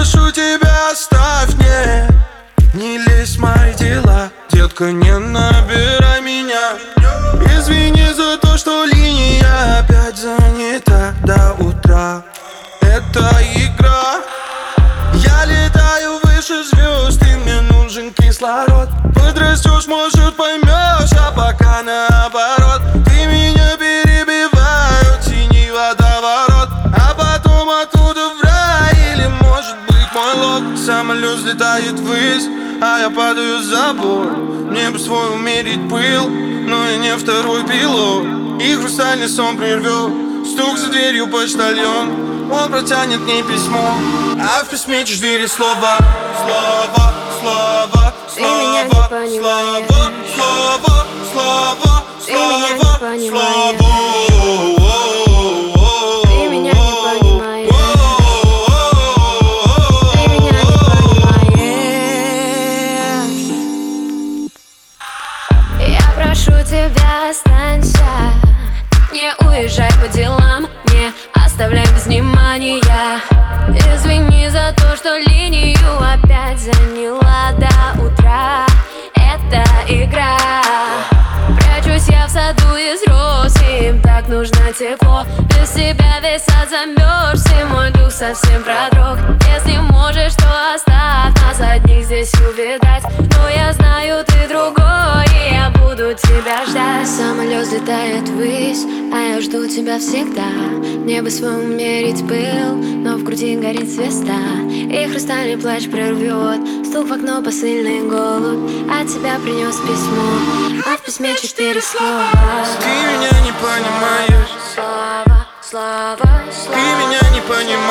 прошу тебя, оставь, не лезь в мои дела. Детка, не набирай меня. Извини за то, что линия опять занята до утра. Это игра. Я летаю выше звезд, и мне нужен кислород. Подрастешь, может, поймешь, а пока наоборот. Ты меня перебиваешь, синий водоворот, а потом оттуда в рай, или может быть мой лог. Самолет взлетает ввысь, а я падаю за борт. Мне бы свой умерить пыл, но я не второй пилот. И хрустальный сон прервет стук за дверью почтальон. Он протянет мне письмо, а в письме 4 слова. Слова, слова, слова, слова, слова, слова, слова, слова. Ты меня не понимаешь. Ты меня не понимаешь. Я прошу тебя, останься. Не уезжай по делам, не оставляй без внимания. Извини за то, что линию опять заняла до утра. Это игра. Прячусь я в саду из роз, им так нужно тепло. Без тебя весь сад замерзся, мой дух совсем продрог. Если можешь, то оставь нас одних здесь увидать. Но я знаю, ты другой, и я буду тебя ждать. Самолет взлетает ввысь, а я жду тебя всегда. Небо свой умерить пыл, но в груди горит звезда. И хрустальный плач прорвет стук в окно, посыльный голубь от тебя принес письмо, а в письме 4 слова. Ты меня не понимаешь. Слова, слова, слова. Ты меня не понимаешь.